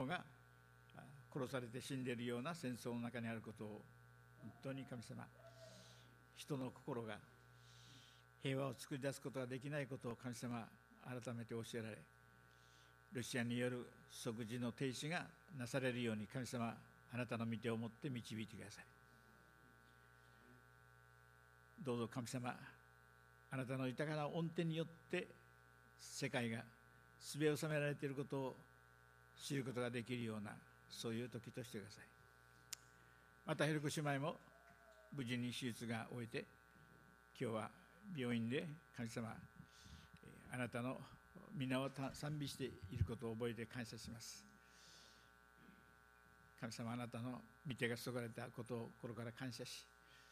者が殺されて死んでいるような戦争の中にあることを、本当に神様、人の心が平和を作り出すことができないことを神様改めて教えられ、ロシアによる即時の停止がなされるように、神様あなたの御手を持って導いてください。どうぞ神様、あなたの豊かな恩手によって世界がすべ収められていることを知ることができるような、そういう時としてください。またヘルク姉妹も無事に手術が終えて、今日は病院で神様あなたの皆を賛美していることを覚えて感謝します。神様、あなたの御手が注がれたことを心から感謝し、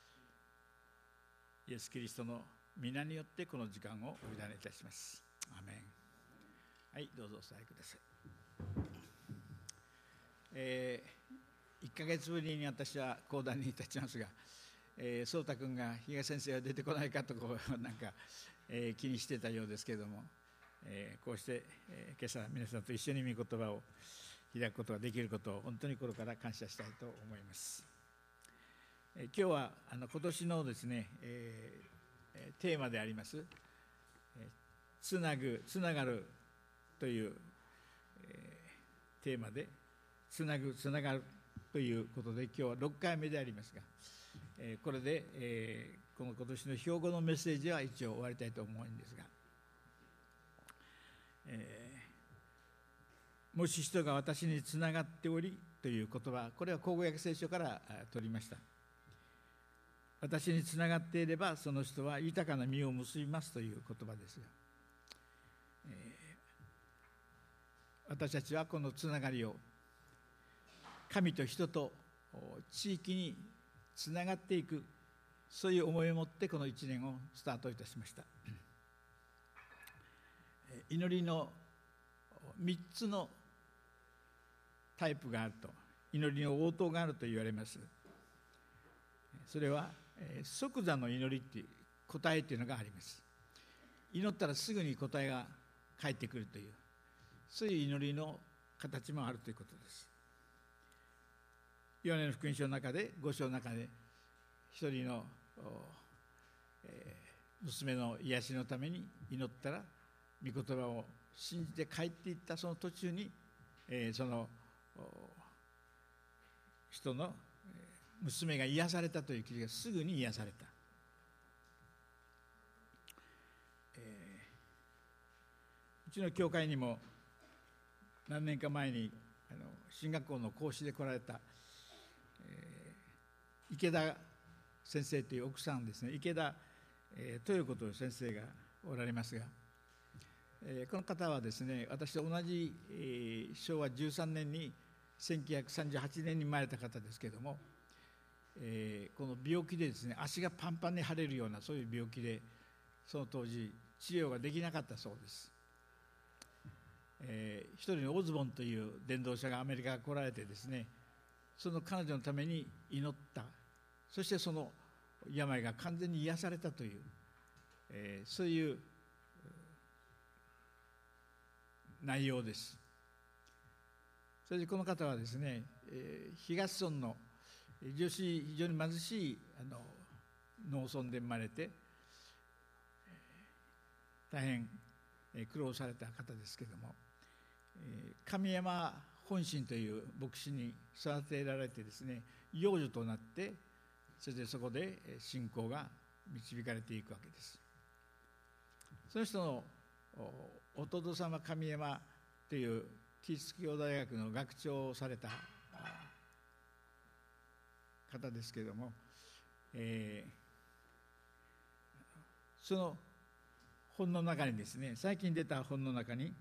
イエス・キリストの皆によってこの時間をお委ねいたします。アーメン。はい、どうぞお座りください。1ヶ月ぶりに私は講談に立ちますが、颯太君が東先生が出てこないかとなんか、気にしてたようですけれども、こうして、今朝皆さんと一緒に御言葉を開くことができることを本当に心から感謝したいと思います。今日は今年のですね、テーマでありますつなぐつながるという、テーマでつなぐつながるということで、今日は6回目でありますが、これで、この今年の標語のメッセージは一応終わりたいと思うんですが、もし人が私につながっておりという言葉、これは口語訳聖書から取りました。私につながっていればその人は豊かな実を結びますという言葉ですが、私たちはこのつながりを神と人と地域につながっていく、そういう思いを持ってこの1年をスタートいたしました。祈りの3つのタイプがあると、祈りの応答があると言われます。それは即座の祈りっていう答えというのがあります。祈ったらすぐに答えが返ってくるという、そういう祈りの形もあるということです。ヨハネの福音書の中で、5章の中で一人の、娘の癒しのために祈ったら御言葉を信じて帰っていったその途中に、その人の娘が癒されたという記事がすぐに癒された。うちの教会にも何年か前に進学校の講師で来られた、池田先生という奥さんですね、池田豊子という先生がおられますが、この方はですね、私と同じ、昭和13年に1938年に生まれた方ですけれども、この病気でですね、足がパンパンに腫れるようなそういう病気で、その当時治療ができなかったそうです。一人のオズボンという伝道者がアメリカから来られてですね、その彼女のために祈った。そしてその病が完全に癒されたという、そういう内容です。それでこの方はですね、東村の非常に貧しい農村で生まれて、大変苦労された方ですけれども、神山本心という牧師に育てられてですね、養女となって、それでそこで信仰が導かれていくわけです。その人の弟様神山というキリスト教大学の学長をされた方ですけれども、その本の中にですね、最近出た本の中に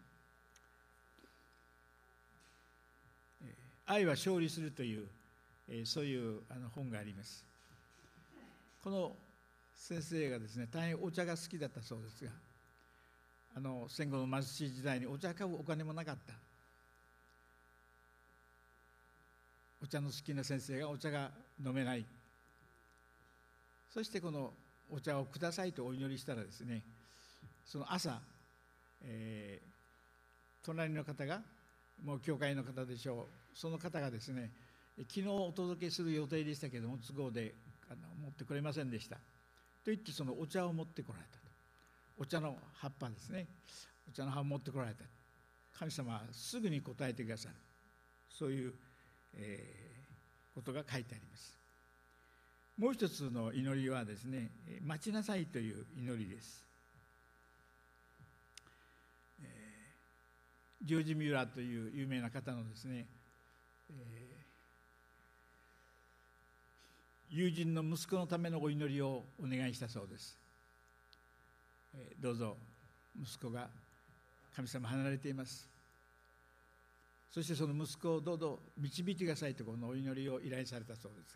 愛は勝利するという、そういう本があります。この先生がですね、大変お茶が好きだったそうですが、戦後の貧しい時代にお茶買うお金もなかった。お茶の好きな先生がお茶が飲めない。そしてこのお茶をくださいとお祈りしたらですね、その朝、隣の方がもう教会の方でしょう。その方がですね、昨日お届けする予定でしたけれども、都合で持ってこれませんでしたと言って、そのお茶を持ってこられたと。お茶の葉っぱですね、お茶の葉を持ってこられた。神様はすぐに答えてくださる、そういう、ことが書いてあります。もう一つの祈りはですね、待ちなさいという祈りです。ジョージ・ミューラーという有名な方のですね、友人の息子のためのお祈りをお願いしたそうです。どうぞ息子が神様離れています。そしてその息子をどうぞ導いてくださいとこのお祈りを依頼されたそうですが、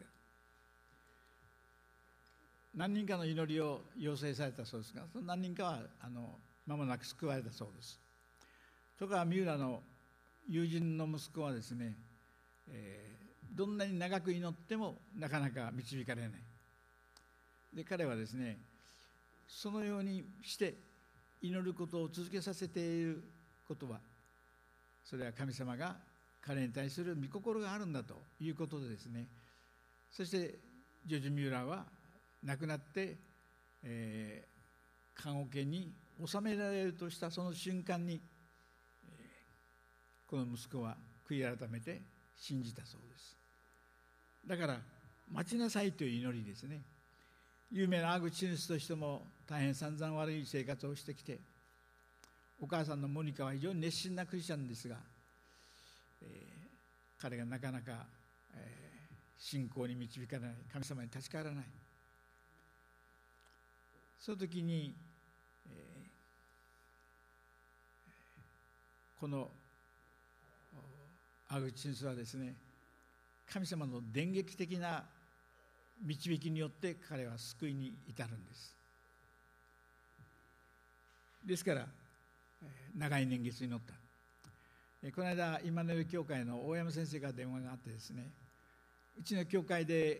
何人かの祈りを要請されたそうですが、その何人かは間もなく救われたそうです。とかミューラの友人の息子はですね、どんなに長く祈ってもなかなか導かれない。で、彼はですね、そのようにして祈ることを続けさせていることは、それは神様が彼に対する御心があるんだということでですね、そしてジョージ・ミューラーは亡くなって、棺桶に収められるとしたその瞬間に、この息子は悔い改めて信じたそうです。だから待ちなさいという祈りですね。有名なアグチヌスとしても大変散々悪い生活をしてきて、お母さんのモニカは非常に熱心なクリスチャンですが、彼がなかなか、信仰に導かれない、神様に立ち返らない。その時に、このアグチヌスはですね、神様の電撃的な導きによって彼は救いに至るんです。ですから長い年月に祈った。この間イマヌエル教会の大山先生から電話があってですね、うちの教会で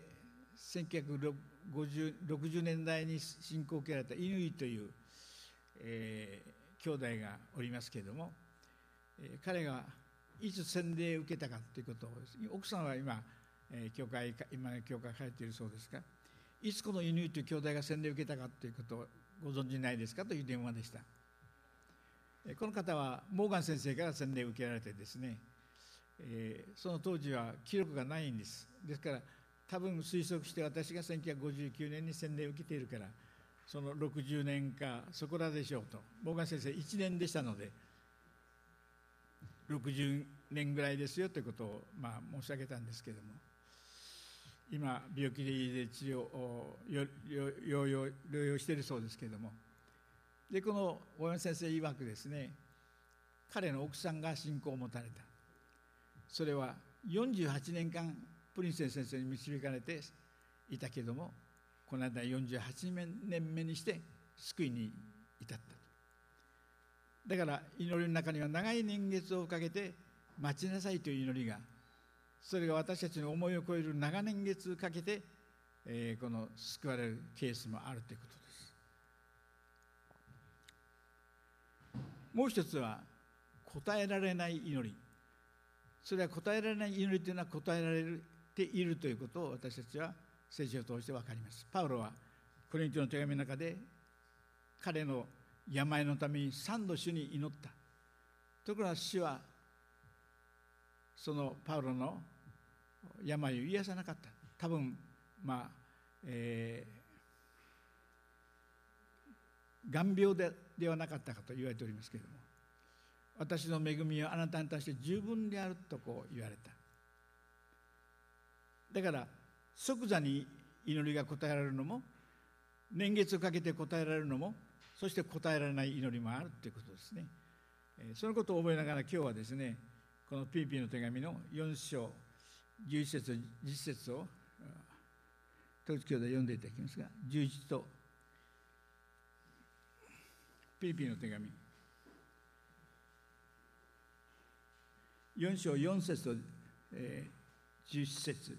1960年代に信仰を受けられたイヌイという、兄弟がおりますけれども、彼がいつ洗礼を受けたかということを、奥さんは今教会通っているそうですが、いつこのイヌイという兄弟が洗礼を受けたかということをご存じないですかという電話でした。この方はモーガン先生から洗礼を受けられてですね、その当時は記録がないんです。ですから多分推測して、私が1959年に洗礼を受けているから、その60年かそこらでしょうと。モーガン先生1年でしたので、60年ぐらいですよということを、申し上げたんですけれども、今病気で療養しているそうですけれども、でこの大山先生曰くですね、彼の奥さんが信仰を持たれた。それは48年間プリンセン先生に導かれていたけれども、この間48年目にして救いに至った。だから祈りの中には長い年月をかけて待ちなさいという祈りが、それが私たちの思いを超える長年月かけて、この救われるケースもあるということです。もう一つは答えられない祈り。それは答えられない祈りというのは答えられているということを私たちは聖書を通して分かります。パウロはコリントの手紙の中で、彼の病のために3度主に祈った。ところが主はそのパウロの病を癒さなかった。多分眼病ではなかったかと言われておりますけれども、私の恵みはあなたに対して十分であるとこう言われた。だから即座に祈りが答えられるのも、年月をかけて答えられるのも、そして答えられない祈りもあるということですね。そのことを覚えながら今日はですね、このピリピの手紙の4章11節10節を統一教で読んでいただきますが、11とピリピの手紙4章4節と11節。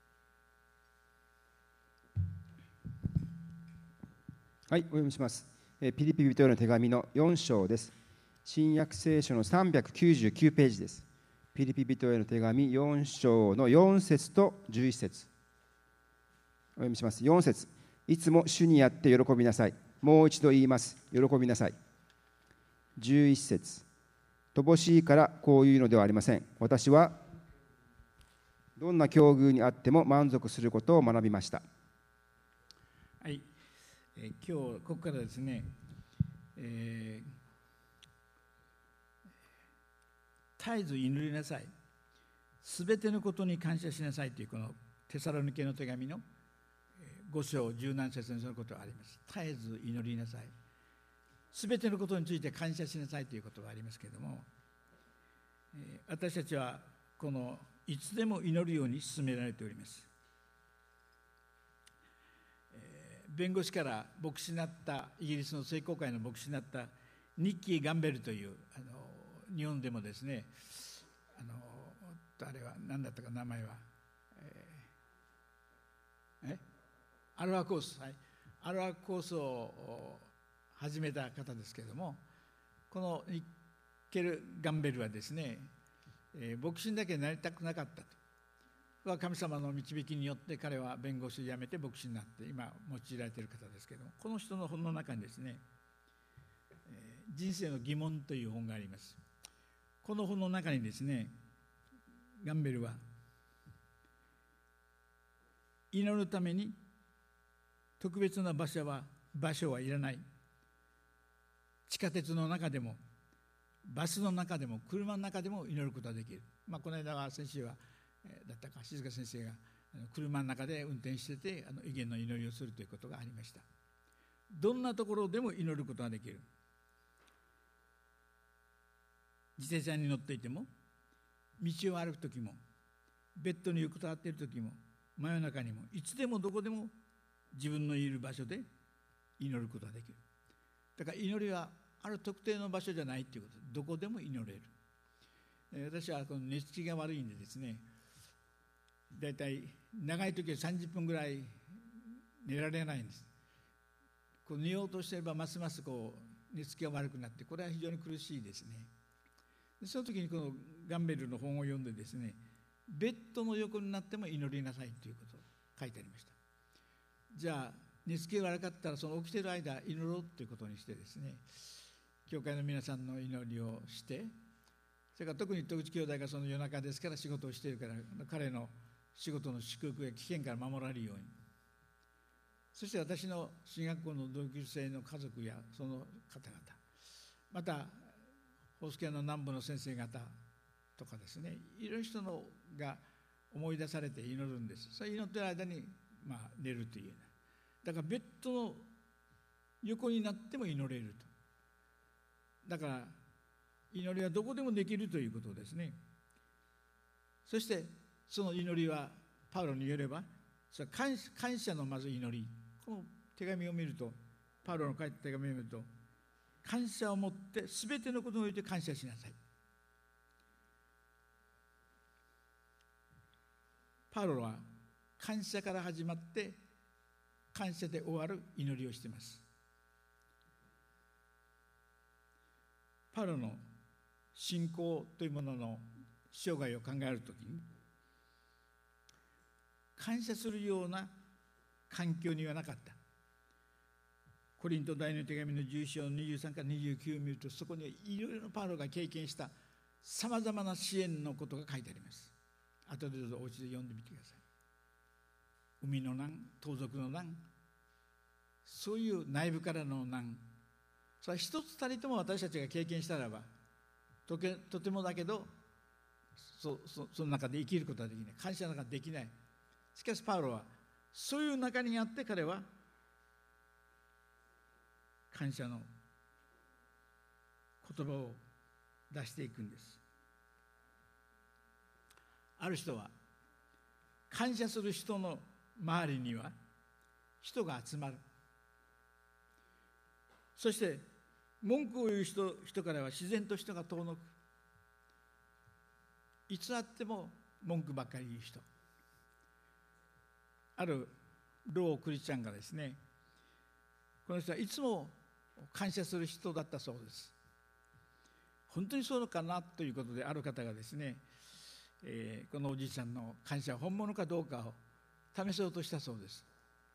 はい、お読みします。 ピリピ人への手紙の4章です。新約聖書の399ページです。ピリピ人への手紙4章の4節と11節お読みします。4節、いつも主にあって喜びなさい。もう一度言います。喜びなさい。11節、乏しいからこういうのではありません。私はどんな境遇にあっても満足することを学びました。 はい、今日ここからですね、絶えず祈りなさい、すべてのことに感謝しなさいというこのテサロニケの手紙の5章10何節にそのことがあります。絶えず祈りなさい、すべてのことについて感謝しなさいということがありますけれども、私たちはこのいつでも祈るように勧められております。弁護士から牧師になった、イギリスの聖公会の牧師になったニッキー・ガンベルという日本でもですね、あれは何だったか名前は、アロハコース、はい、アロハコースを始めた方ですけれども、このニッケル・ガンベルはですね、牧師にだけなりたくなかったと。神様の導きによって彼は弁護士を辞めて牧師になって今用いられている方ですけれども、この人の本の中にですね、人生の疑問という本があります。この本の中にですね、ガンベルは祈るために特別な場所はいらない、地下鉄の中でもバスの中でも車の中でも祈ることができる。この間は先週はだったか静香先生が車の中で運転してて威厳の祈りをするということがありました。どんなところでも祈ることができる。自転車に乗っていても、道を歩くときも、ベッドに横たわっているときも、真夜中にも、いつでもどこでも自分のいる場所で祈ることができる。だから祈りはある特定の場所じゃないということ、どこでも祈れる。私はこの寝つきが悪いんでですね、だいたい長い時は30分ぐらい寝られないんです。寝ようとしていればますます寝つきが悪くなって、これは非常に苦しいですね。その時にこのガンベルの本を読んでですね、ベッドの横になっても祈りなさいということを書いてありました。じゃあ寝つきが悪かったらその起きている間祈ろうということにしてですね、教会の皆さんの祈りをして、それから特に戸口兄弟がその夜中ですから仕事をしているから、彼の仕事の祝福や危険から守られるように、そして私の進学校の同級生の家族やその方々、またホスケの南部の先生方とかですね、いろんな人が思い出されて祈るんです。それ祈っている間に寝るというような、だからベッドの横になっても祈れると。だから祈りはどこでもできるということですね。そしてその祈りはパウロによれば、それは感謝のまず祈り。この手紙を見ると、パウロの書いた手紙を見ると、感謝を持って全てのことにおいて感謝しなさい。パウロは感謝から始まって感謝で終わる祈りをしています。パウロの信仰というものの生涯を考えるときに、感謝するような環境にはなかった。コリント第2の手紙の11章23から29を見ると、そこにいろいろなパウロが経験したさまざまな支援のことが書いてあります。後でどうぞお家で読んでみてください。海の難、盗賊の難、そういう内部からの難、それは一つたりとも私たちが経験したらば、とてもだけどその中で生きることはできない、感謝の中でできない。しかしパウロはそういう中にあって、彼は感謝の言葉を出していくんです。ある人は感謝する人の周りには人が集まる。そして文句を言う人からは自然と人が遠のく。いつあっても文句ばっかり言う人。ある老クリスチャンがですね、この人はいつも感謝する人だったそうです。本当にそうかなということで、ある方がですね、このおじいちゃんの感謝は本物かどうかを試そうとしたそうです。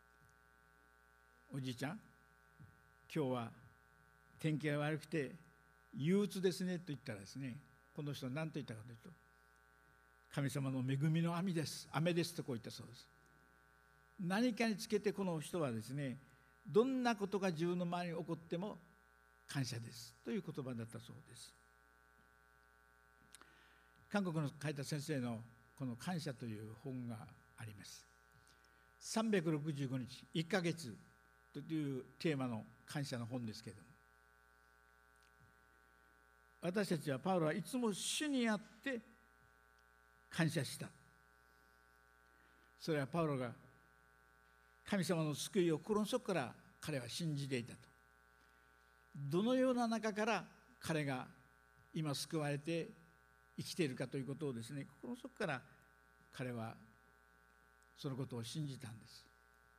おじいちゃん、今日は天気が悪くて憂鬱ですねと言ったらですね、この人は何と言ったかというと、神様の恵みの雨です、雨ですとこう言ったそうです。何かにつけてこの人はですね、どんなことが自分の周りに起こっても感謝ですという言葉だったそうです。韓国の書いた先生のこの感謝という本があります。365日1ヶ月というテーマの感謝の本ですけれども、私たちはパウロはいつも主にあって感謝した。それはパウロが神様の救いを心の底から彼は信じていたと。どのような中から彼が今救われて生きているかということをですね、心の底から彼はそのことを信じたんです。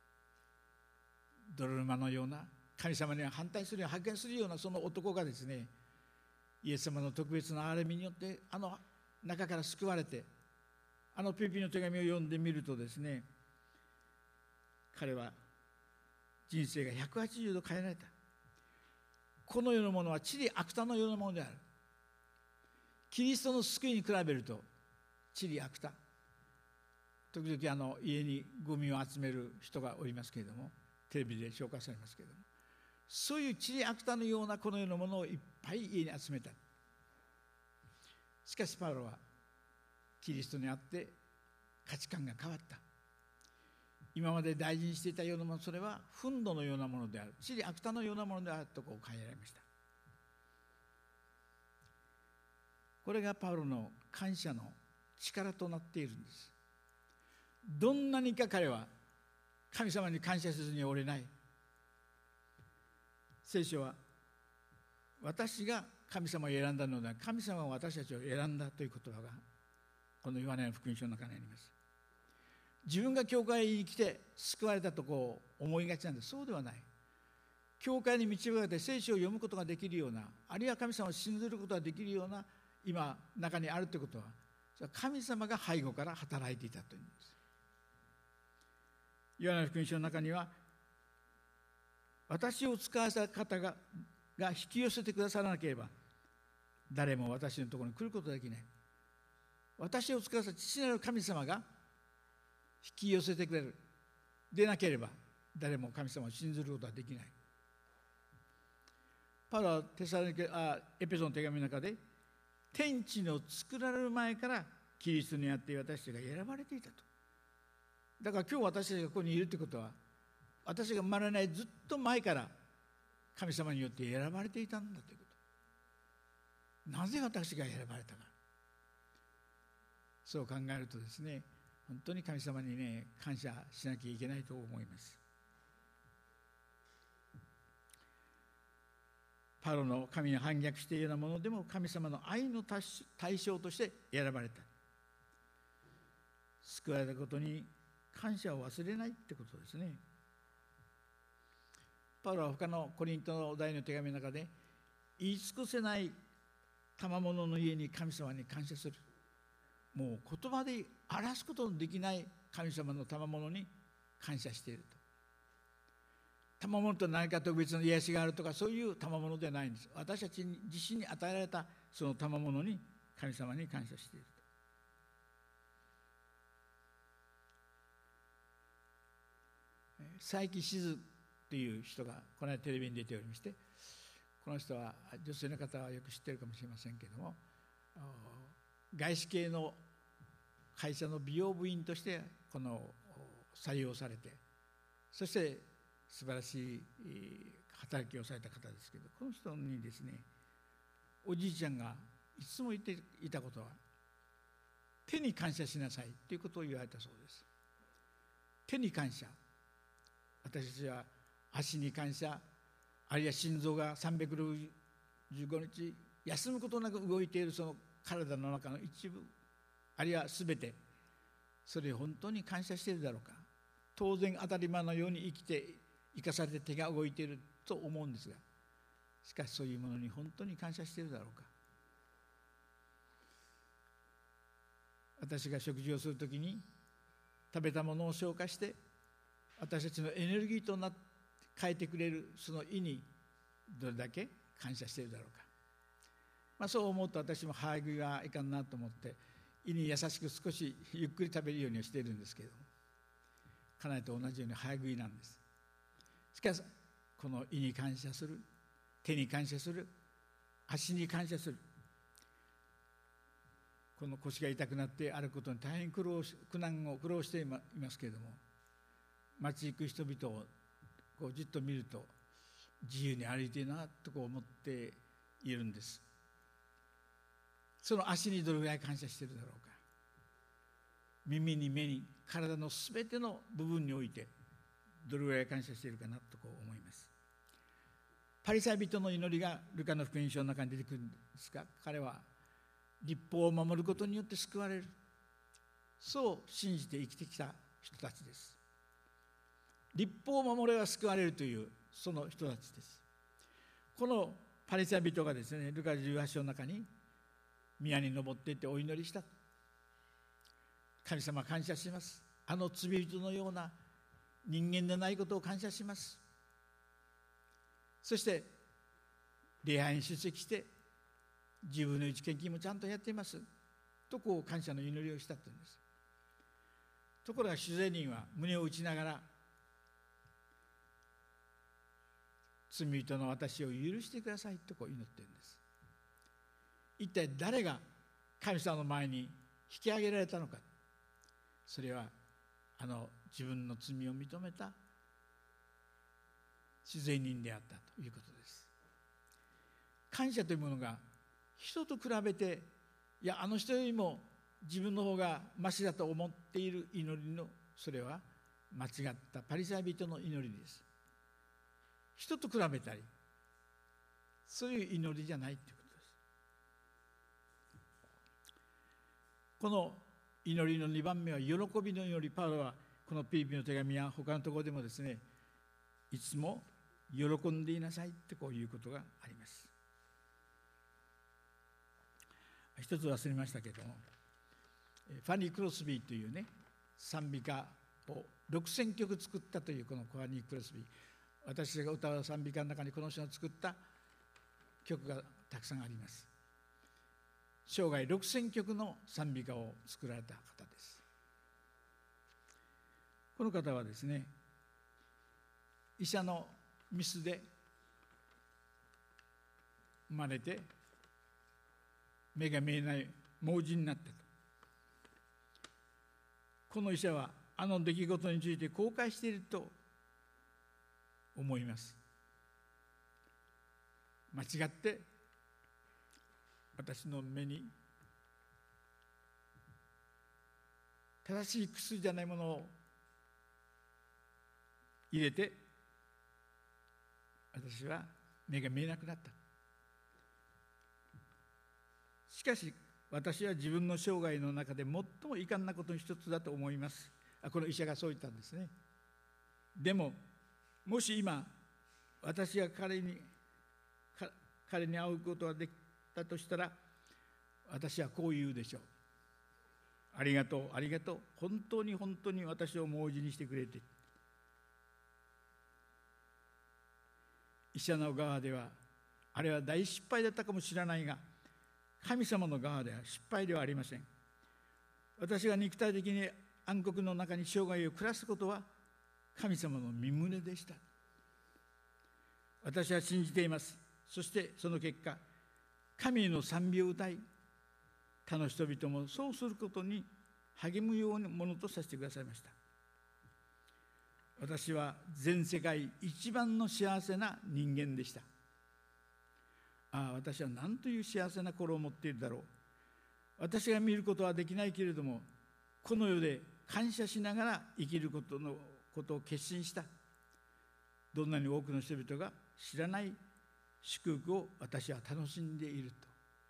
泥沼のような、神様には反対するような、発見するようなその男がですね、イエス様の特別な憐れみによってあの中から救われて、あのピリピの手紙を読んでみるとですね、彼は人生が180度変えられた。この世のものは地理悪多のようなものである。キリストの救いに比べると地理悪多。時々家にゴミを集める人がおりますけれども、テレビで紹介されますけれども、そういう地理悪多のようなこの世のものをいっぱい家に集めた。しかしパウロはキリストにあって価値観が変わった。今まで大事にしていたようなもの、それは憤怒のようなものである、地理悪多のようなものであるとこう変えられました。これがパウロの感謝の力となっているんです。どんなにか彼は神様に感謝せずにおれない。聖書は私が神様を選んだのでは、神様は私たちを選んだという言葉がこのヨハネの福音書の中にあります。自分が教会に来て救われたとこう思いがちなんです。そうではない。教会に導かれて聖書を読むことができるような、あるいは神様を信ずることができるような今中にあるということは、神様が背後から働いていたというんです。ヨハネの福音書の中には、私を使わせた方が引き寄せてくださらなければ誰も私のところに来ることができない。私を使わせた父なる神様が引き寄せてくれる。でなければ誰も神様を信ずることはできない。パウロはエペソの手紙の中で、天地の作られる前からキリストにあって私たちが選ばれていたと。だから今日私たちがここにいるということは、私が生まれないずっと前から神様によって選ばれていたんだということ。なぜ私が選ばれたか、そう考えるとですね、本当に神様にね、感謝しなきゃいけないと思います。パウロの神に反逆しているようなものでも神様の愛の対象として選ばれた。救われたことに感謝を忘れないってことですね。パウロは他のコリントの第の手紙の中で、言い尽くせない賜物の家に神様に感謝する。もう言葉で表すことのできない神様の賜物に感謝していると。賜物と何か特別な癒しがあるとか、そういう賜物ではないんです。私たち自身に与えられたその賜物に神様に感謝していると。佐伯しずという人がこの間テレビに出ておりまして、この人は女性の方はよく知っているかもしれませんけれども、外資系の会社の美容部員として採用されて、そして素晴らしい働きをされた方ですけど、この人にですね、おじいちゃんがいつも言っていたことは、手に感謝しなさいということを言われたそうです。手に感謝。私たちは足に感謝、あるいは心臓が365日休むことなく動いているその体の中の一部、あるいは全て、それを本当に感謝しているだろうか。当然当たり前のように生かされて手が動いていると思うんですが、 しかしそういうものに本当に感謝しているだろうか。私が食事をするときに食べたものを消化して私たちのエネルギーとなって変えてくれるその意にどれだけ感謝しているだろうか。そう思うと私も早食いはいかんなと思って胃に優しく少しゆっくり食べるようにはしているんですけれども、家内と同じように早食いなんです。しかしこの胃に感謝する、手に感謝する、足に感謝する、この腰が痛くなって歩くことに大変苦労していますけれども、街行く人々をこうじっと見ると自由に歩いているなとこう思っているんです。その足にどれぐらい感謝しているだろうか。耳に目に体のすべての部分においてどれぐらい感謝しているかなとこう思います。パリサイ人の祈りがルカの福音書の中に出てくるんですが、彼は律法を守ることによって救われる、そう信じて生きてきた人たちです。律法を守れば救われるというその人たちです。このパリサイ人がですね、ルカ18章の中に宮に登っていってお祈りした。神様感謝します。あの罪人のような人間でないことを感謝します。そして礼拝に出席して自分の一献金もちゃんとやっていますとこう感謝の祈りをしたというんです。ところが主税人は胸を打ちながら、罪人の私を許してくださいとこう祈っているんです。一体誰が神様の前に引き上げられたのか。それは自分の罪を認めた主税人であったということです。感謝というものが人と比べて、いやあの人よりも自分の方がマシだと思っている祈りの、それは間違ったパリサイ人の祈りです。人と比べたりそういう祈りじゃないということです。この祈りの2番目は喜びの祈り。パウロはこのピリピの手紙や他のところでもですね、いつも喜んでいなさいってこういうことがあります。一つ忘れましたけれども、ファニー・クロスビーというね賛美歌を6000曲作ったというこのファニー・クロスビー、私が歌う賛美歌の中にこの人が作った曲がたくさんあります。生涯6000曲の賛美歌を作られた方です。この方はですね、医者のミスで生まれて目が見えない盲人になったと。この医者はあの出来事について後悔していると思います。間違って私の目に正しい薬じゃないものを入れて私は目が見えなくなった。しかし私は自分の生涯の中で最も遺憾なことの一つだと思います。この医者がそう言ったんですね。でももし今私が彼に会うことができたとしたら、私はこう言うでしょう。ありがとうありがとう、本当に本当に私を盲人にしてくれて。医者の側ではあれは大失敗だったかもしれないが、神様の側では失敗ではありません。私が肉体的に暗黒の中に生涯を暮らすことは神様の御胸でした。私は信じています。そしてその結果、神への賛美を歌い、他の人々もそうすることに励むようなものとさせてくださいました。私は全世界一番の幸せな人間でした。私は何という幸せな心を持っているだろう。私が見ることはできないけれども、この世で感謝しながら生きることを決心した。どんなに多くの人々が知らない祝福を私は楽しんでいると。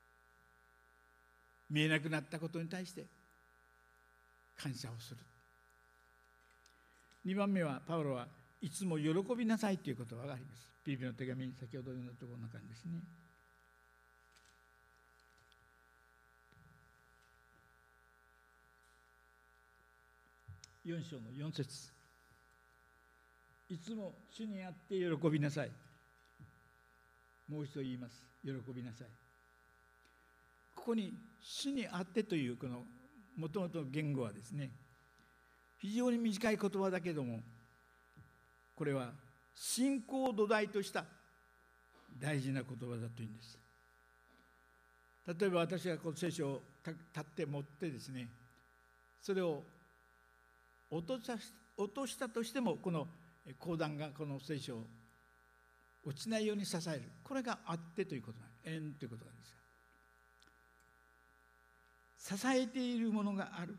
見えなくなったことに対して感謝をする。2番目はパウロはいつも喜びなさいという言葉があります。ピリピの手紙、先ほど読んだところの中にですね。4章の4節。いつも主にあって喜びなさい。もう一度言います。喜びなさい。ここに主にあってというこのもともとの言語はですね、非常に短い言葉だけども、これは信仰を土台とした大事な言葉だというんです。例えば私がこの聖書を立って持ってですね、それを落としたとしても、この講談がこの聖書を落ちないように支える。これがあってということなんです。縁ということなんですが、支えているものがある。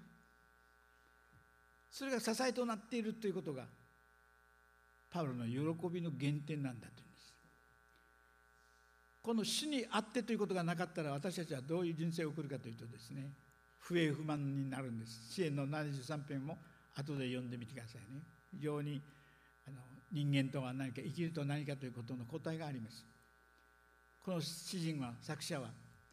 それが支えとなっているということがパウロの喜びの原点なんだというんです。この主にあってということがなかったら、私たちはどういう人生を送るかというとですね、不平不満になるんです。詩篇の73編も後で読んでみてくださいね。非常に人間とは何か、生きるとは何かということの答えがあります。この詩人は、作者は、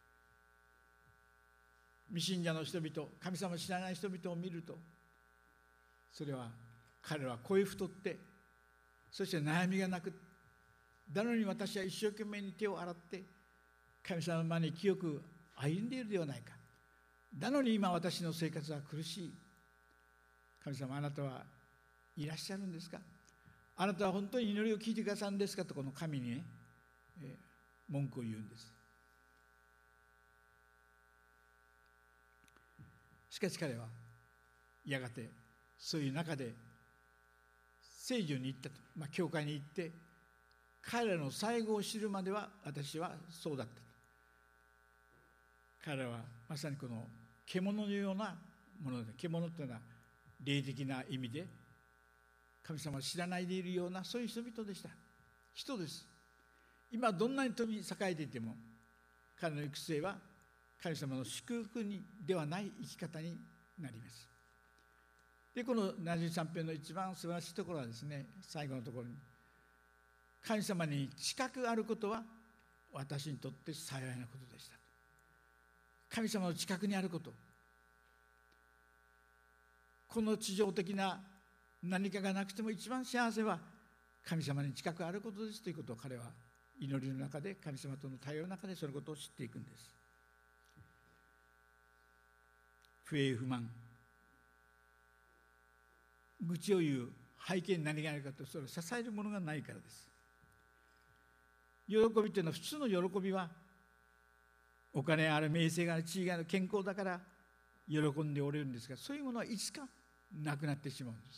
未信者の人々、神様を知らない人々を見ると、それは彼らは声太って、そして悩みがなく、なのに私は一生懸命に手を洗って神様の前に清く歩んでいるではないか。なのに今私の生活は苦しい。神様、あなたはいらっしゃるんですか？あなたは本当に祈りを聞いてくださるんですか？とこの神にね、文句を言うんです。しかし彼はやがてそういう中で聖女に行ったと、教会に行って彼らの最後を知るまでは私はそうだったと。彼らはまさにこの獣のようなもので、獣というのは霊的な意味で神様を知らないでいるような、そういう人々でした。人です。今どんなに富栄えていても、彼の行く末は神様の祝福にではない生き方になります。で、この73編の一番素晴らしいところはですね、最後のところに、神様に近くあることは私にとって幸いなことでした。神様の近くにあること、この地上的な何かがなくても一番幸せは神様に近くあることですということを、彼は祈りの中で、神様との対話の中でそのことを知っていくんです。不平不満、愚痴を言う背景に何があるかと、それを支えるものがないからです。喜びというのは、普通の喜びはお金ある、名声がある、地位がある、健康だから喜んでおれるんですが、そういうものはいつかなくなってしまうんです。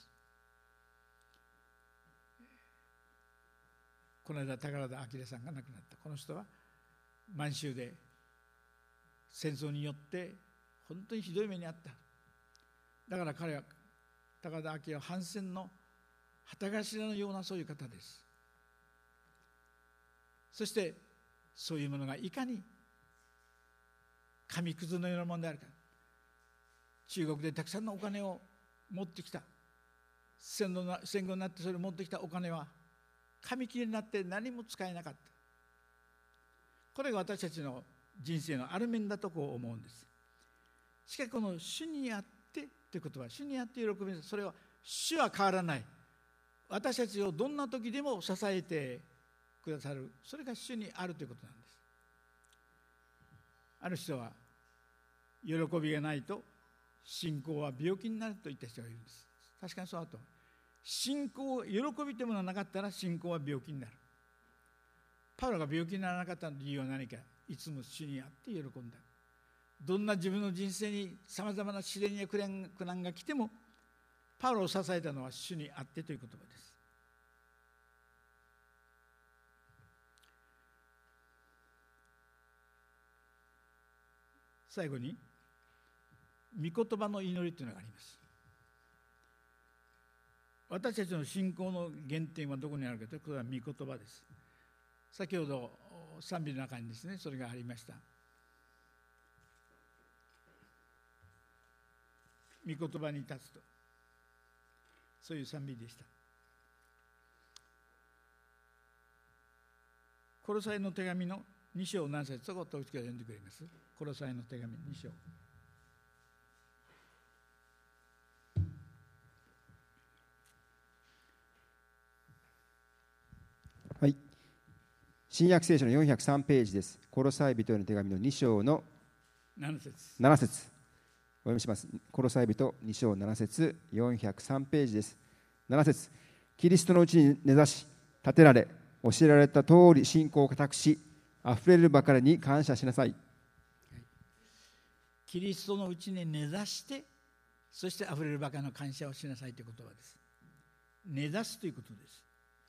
この間宝田明さんが亡くなった。この人は満州で戦争によって本当にひどい目にあった。だから彼は、高田明は反戦の旗頭のようなそういう方です。そしてそういうものがいかに紙くずのようなものであるか。中国でたくさんのお金を持ってきた、戦後になってそれを持ってきたお金は紙切れになって何も使えなかった。これが私たちの人生のある面だとこう思うんです。しかしこの主にあってということは、主にあって喜びです。それは主は変わらない。私たちをどんな時でも支えてくださる、それが主にあるということなんです。ある人は、喜びがないと信仰は病気になると言った人がいるんです。確かにそうだと。信仰、喜びというものがなかったら信仰は病気になる。パウロが病気にならなかった理由は何か。いつも主にあって喜んだ。どんな自分の人生にさまざまな試練や苦難が来ても、パウロを支えたのは主にあってという言葉です。最後に御言葉の祈りというのがあります。私たちの信仰の原点はどこにあるかというと、これは御言葉です。先ほど賛美の中にですね、それがありました。御言葉に立つと、そういう賛美でした。 コロサイの手紙の2章何節と統一教会読んでくれます？コロサイの手紙2章。 はい。新約聖書の403ページです。コロサイ人への手紙の2章の 7節。 お読みします。コロサイ人2章7節、403ページです。7節。キリストのうちに根ざし、立てられ、教えられた通り信仰を固くし、あふれるばかりに感謝しなさい。 キリストのうちに根ざして、そしてあふれるばかりの感謝をしなさいという言葉です。根ざすということです。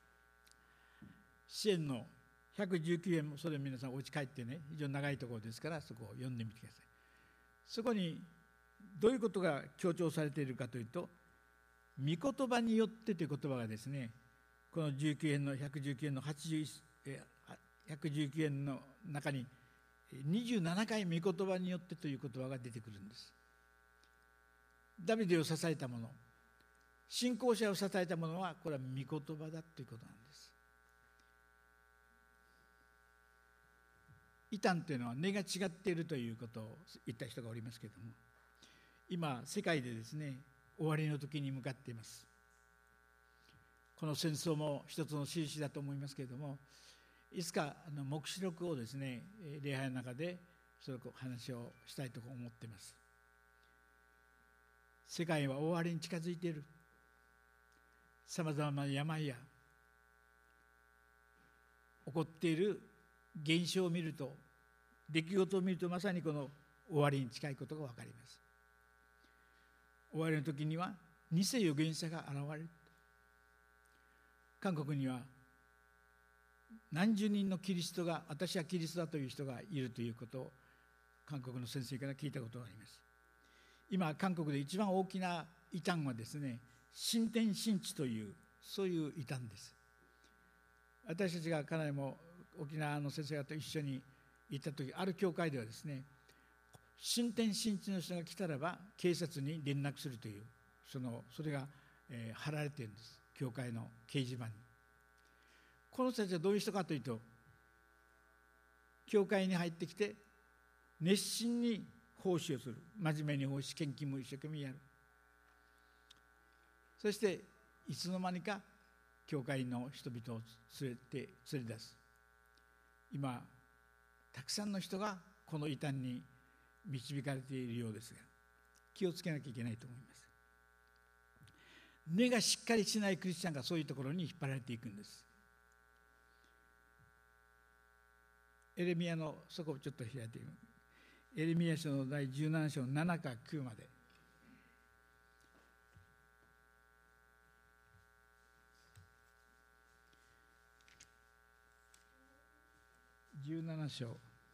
詩篇の119編も、それ皆さんお家帰ってね、非常に長いところですからそこを読んでみてください。そこにどういうことが強調されているかというと、御言葉によってという言葉がですね、この19編の119編の119編の中に27回御言葉によってという言葉が出てくるんです。ダビデを支えたもの、信仰者を支えたものは、これは御言葉だということなんです。異端というのは根が違っているということを言った人がおりますけれども、今世界でですね、終わりの時に向かっています。この戦争も一つの印だと思いますけれども、いつか黙示録をですね、礼拝の中でその話をしたいと思っています。世界は終わりに近づいている。さまざまな病や起こっている現象を見ると、出来事を見ると、まさにこの終わりに近いことが分かります。終わりの時には偽預言者が現れる。韓国には何十人のキリストが、私はキリストだという人がいるということを韓国の先生から聞いたことがあります。今韓国で一番大きな異端はですね、新天新地という、そういう異端です。私たちがかなりも沖縄の先生方と一緒に行った時、ある教会ではですね、新天新地の人が来たらば警察に連絡するという、それが、貼られているんです、教会の掲示板に。この人たちはどういう人かというと、教会に入ってきて熱心に奉仕をする、真面目に奉仕、献金も一生懸命やる。そしていつの間にか教会の人々を連れ出す。今たくさんの人がこの異端に導かれているようですが、気をつけなきゃいけないと思います。根がしっかりしないクリスチャンがそういうところに引っ張られていくんです。エレミヤの、そこをちょっと開いてみます。エレミヤ書の第17章7から9まで。17章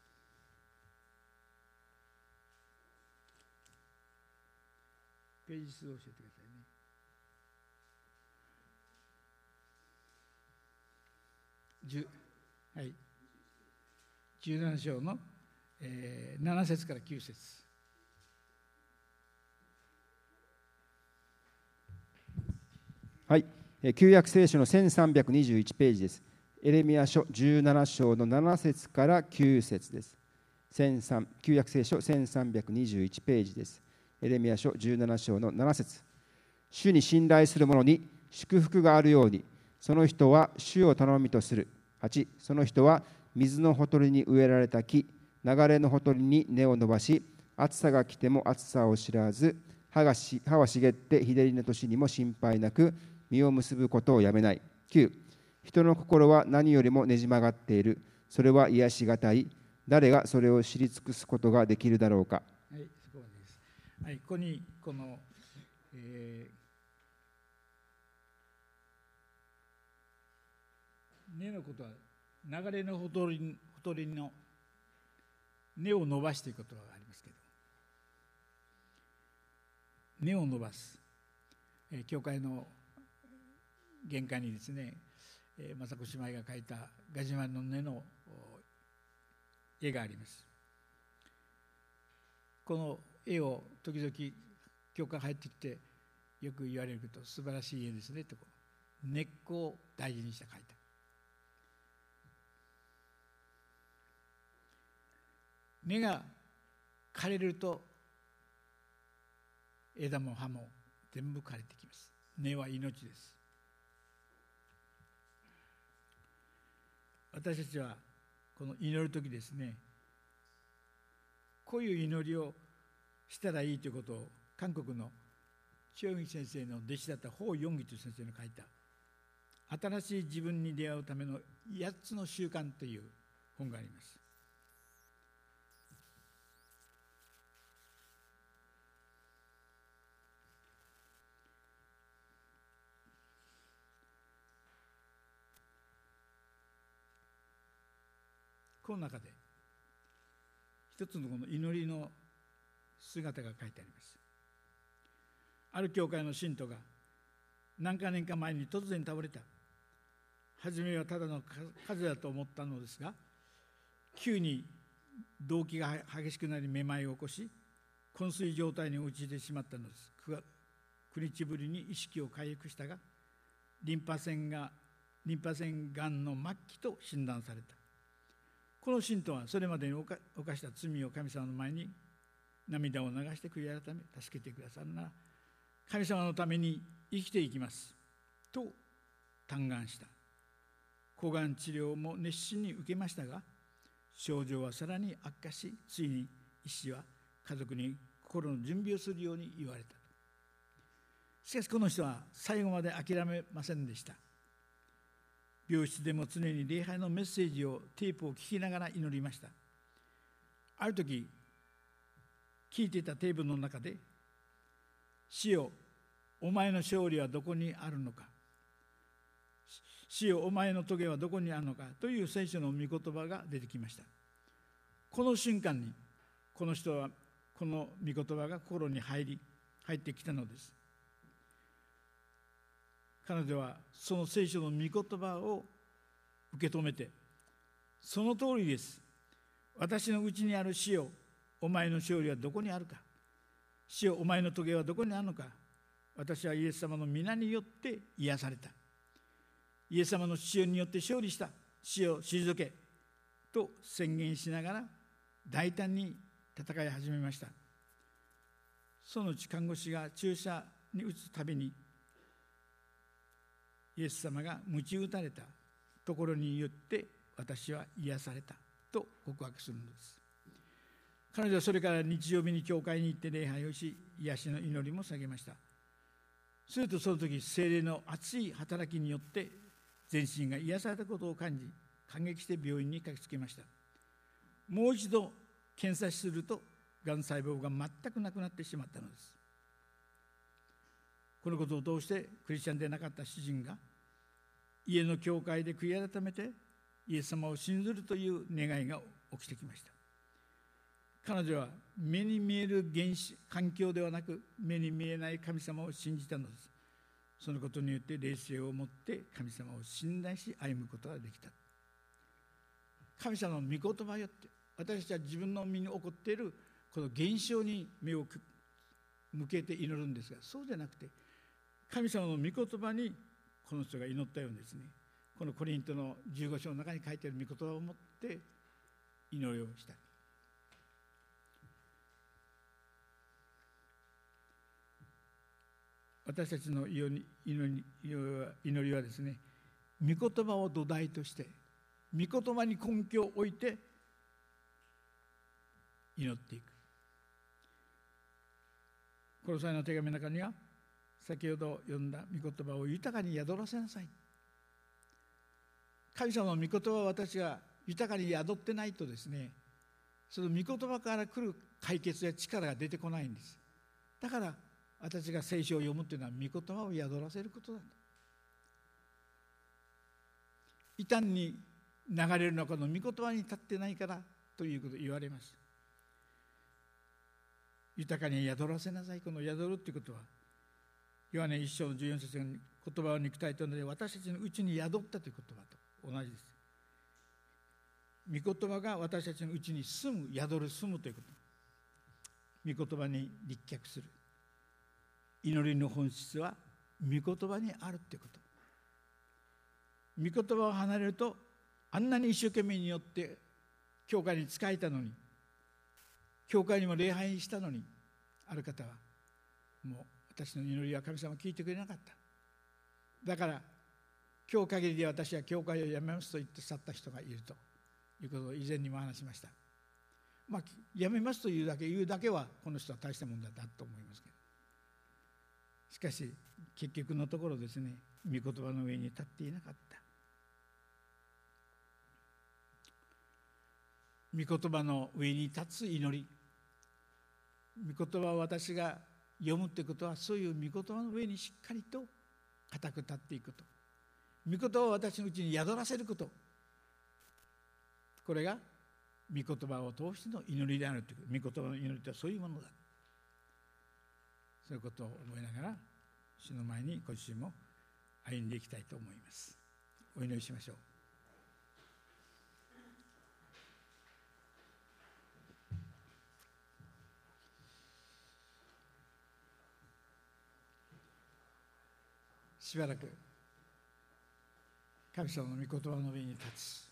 ページ数を教えてくださいね。はい、17章の、7節から9節。 はい、旧約聖書の1321ページです。エレミヤ書17章の7節から9節です。旧約聖書1321ページです。エレミヤ書17章の7節。主に信頼する者に祝福があるように、その人は主を頼みとする。8、その人は水のほとりに植えられた木、流れのほとりに根を伸ばし、暑さが来ても暑さを知らず、葉は茂って日照りの年にも心配なく、実を結ぶことをやめない。9、人の心は何よりもねじ曲がっている。それは癒しがたい。誰がそれを知り尽くすことができるだろうか。 はい、そこまでです。はい、ここにこの、根のことは、流れのほとりの根を伸ばしていくことがありますけど、根を伸ばす、教会の玄関にですね、雅子姉妹が描いたガジュマルの根の絵があります。この絵を時々教会入ってきてよく言われると、素晴らしい絵ですねと、根っこを大事にして描いた。 根が枯れると枝も葉も全部枯れてきます。根は命です。私たちはこの祈る時ですね、こういう祈りをしたらいいということを韓国のチョンギ先生の弟子だったホウ・ヨンギという先生の書いた新しい自分に出会うための8つの習慣という本があります。この中で一つのこの祈りの姿が書いてあります。ある教会の信徒が何か年か前に突然倒れた。初めはただの風邪だと思ったのですが、急に動悸が激しくなりめまいを起こし、昏睡状態に陥ってしまったのです。9日ぶりに意識を回復したが、リンパ腺がんの末期と診断された。この信徒はそれまでに犯した罪を神様の前に涙を流して悔い改め、助けてくださるなら神様のために生きていきますと嘆願した。抗がん治療も熱心に受けましたが、症状はさらに悪化し、ついに医師は家族に心の準備をするように言われた。しかしこの人は最後まで諦めませんでした。病室でも常に礼拝のメッセージをテープを聞きながら祈りました。ある時聞いていたテープの中で、主よ、お前の勝利はどこにあるのか、主よ、お前の棘はどこにあるのかという聖書の御言葉が出てきました。この瞬間にこの人はこの御言葉が心に入ってきたのです。彼女はその聖書の御言葉を受け止めて、その通りです、私のうちにある主よ、お前の勝利はどこにあるか、主よ、お前の棘はどこにあるのか、私はイエス様の皆によって癒された。イエス様の血によって勝利した。主を退けと宣言しながら大胆に戦い始めました。そのうち看護師が注射に打つたびに、イエス様が鞭打たれたところによって私は癒されたと告白するのです。彼女はそれから日曜日に教会に行って礼拝をし、癒しの祈りも下げました。するとその時、聖霊の熱い働きによって全身が癒されたことを感じ、感激して病院に駆けつけました。もう一度検査すると、がん細胞が全くなくなってしまったのです。このことを通してクリスチャンでなかった主人が家の教会で悔い改めてイエス様を信ずるという願いが起きてきました。彼女は目に見える環境ではなく、目に見えない神様を信じたのです。そのことによって冷静を持って神様を信頼し歩むことができた。神様の御言葉よって、私たちは自分の身に起こっているこの現象に目を向けて祈るんですが、そうじゃなくて神様の御言葉にこの人が祈ったようにですね、このコリントの15章の中に書いてある御言葉を持って祈りをした。私たちの祈りはですね、御言葉を土台として、御言葉に根拠を置いて祈っていく。コロサイの手紙の中には、先ほど読んだ御言葉を豊かに宿らせなさい。神様の御言葉を私が豊かに宿ってないとですね、その御言葉から来る解決や力が出てこないんです。だから私が聖書を読むというのは御言葉を宿らせることなんだ。異端に流れるのはこの御言葉に立ってないからということを言われます。豊かに宿らせなさい。この宿るということは、ヨハネ1章の14節に言葉を肉体となり私たちのうちに宿ったという言葉と同じです。御言葉が私たちのうちに住む、宿る、住むということ。御言葉に立脚する。祈りの本質は御言葉にあるということ。御言葉を離れると、あんなに一生懸命によって教会に仕えたのに、 教会にも礼拝したのに、ある方はもう私の祈りは神様聞いてくれなかった。だから今日限りで私は教会を辞めますと言って去った人がいるということを以前にも話しました。辞めますと言うだけはこの人は大したもんだと思いますけど、しかし結局のところですね、御言葉の上に立っていなかった。御言葉の上に立つ祈り、御言葉を私が読むということは、そういう御言葉の上にしっかりと固く立っていくこと、御言葉を私のうちに宿らせること、これが御言葉を通しての祈りであるという、御言葉の祈りとはそういうものだ、そういうことを思いながら主の前にご自身も歩んでいきたいと思います。お祈りしましょう。しばらく神様の御言葉の上に立つ、